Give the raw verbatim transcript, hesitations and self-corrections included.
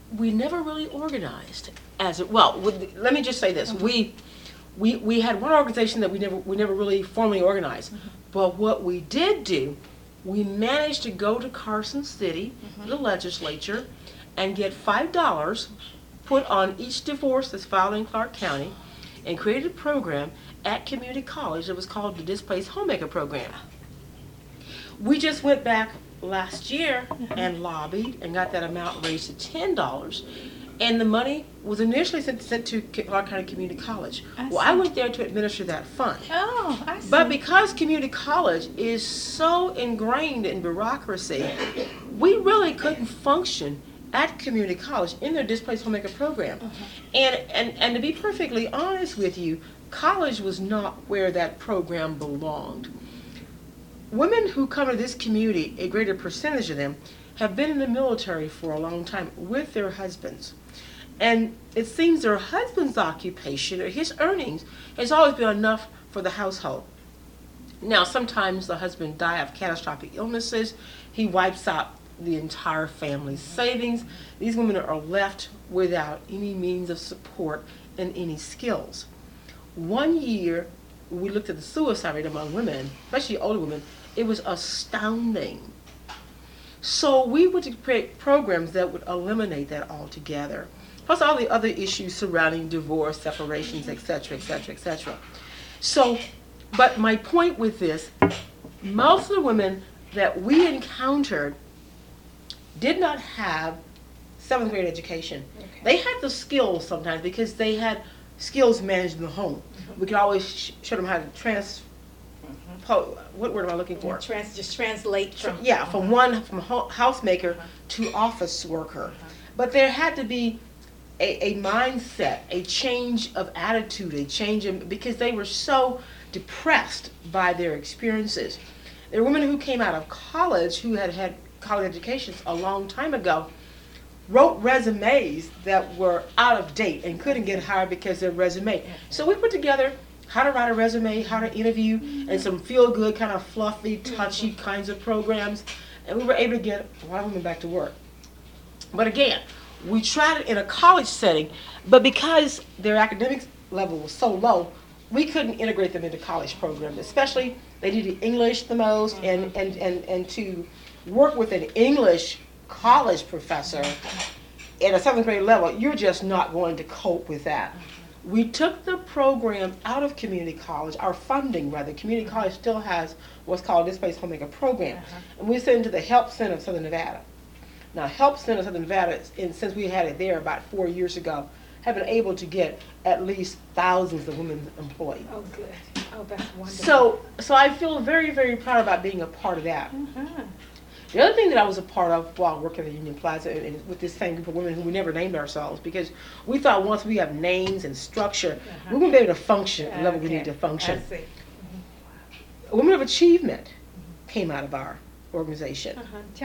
we never really organized as it, well, with, let me just say this. Mm-hmm. We, we, we had one organization that we never, we never really formally organized. Mm-hmm. But what we did do, we managed to go to Carson City, mm-hmm. the legislature, and get five dollars put on each divorce that's filed in Clark County, and created a program at community college that was called the Displaced Homemaker Program. We just went back last year and lobbied and got that amount raised to ten dollars, and the money was initially sent, sent to Clark County Community College. I well, I went there to administer that fund. Oh, I see. But because community college is so ingrained in bureaucracy, we really couldn't function at community college in their Displaced Homemaker Program. Uh-huh. And, and, and to be perfectly honest with you, college was not where that program belonged. Women who come to this community, a greater percentage of them, have been in the military for a long time with their husbands. And it seems their husband's occupation or his earnings has always been enough for the household. Now, sometimes the husband dies of catastrophic illnesses. He wipes out the entire family's savings. These women are left without any means of support and any skills. One year, we looked at the suicide rate among women, especially older women. It was astounding. So we would create programs that would eliminate that altogether, plus all the other issues surrounding divorce, separations, et cetera, et cetera, et cetera. So, but my point with this, most of the women that we encountered did not have seventh grade education. Okay. They had the skills sometimes because they had skills managed in the home. Mm-hmm. We could always sh show them how to trans. Mm-hmm. What word am I looking for? Trans, just translate from. Yeah, from uh-huh. one from housemaker uh-huh. to office worker. Uh-huh. But there had to be a, a mindset, a change of attitude, a change in, because they were so depressed by their experiences. There were women who came out of college who had had college educations a long time ago, wrote resumes that were out of date and couldn't get hired because their resume. So we put together how to write a resume, how to interview, and some feel-good, kind of fluffy, touchy kinds of programs, and we were able to get a lot of women back to work. But again, we tried it in a college setting, but because their academic level was so low, we couldn't integrate them into college programs, especially they needed English the most, and, and, and, and to work with an English college professor at a seventh grade level, you're just not going to cope with that. We took the program out of community college, our funding rather. Community college still has what's called Displaced Homemaker Program, uh-huh. and we sent it to the Help Center of Southern Nevada. Now, Help Center of Southern Nevada, and since we had it there about four years ago, have been able to get at least thousands of women employed. Oh, good. Oh, that's wonderful. So, so I feel very, very proud about being a part of that. Uh-huh. The other thing that I was a part of while working at Union Plaza and, and with this same group of women who we never named ourselves, because we thought once we have names and structure, uh-huh. we're going to be able to function at the level okay. we need to function. I see. Mm-hmm. Women of Achievement mm-hmm. came out of our organization. Uh-huh. Tell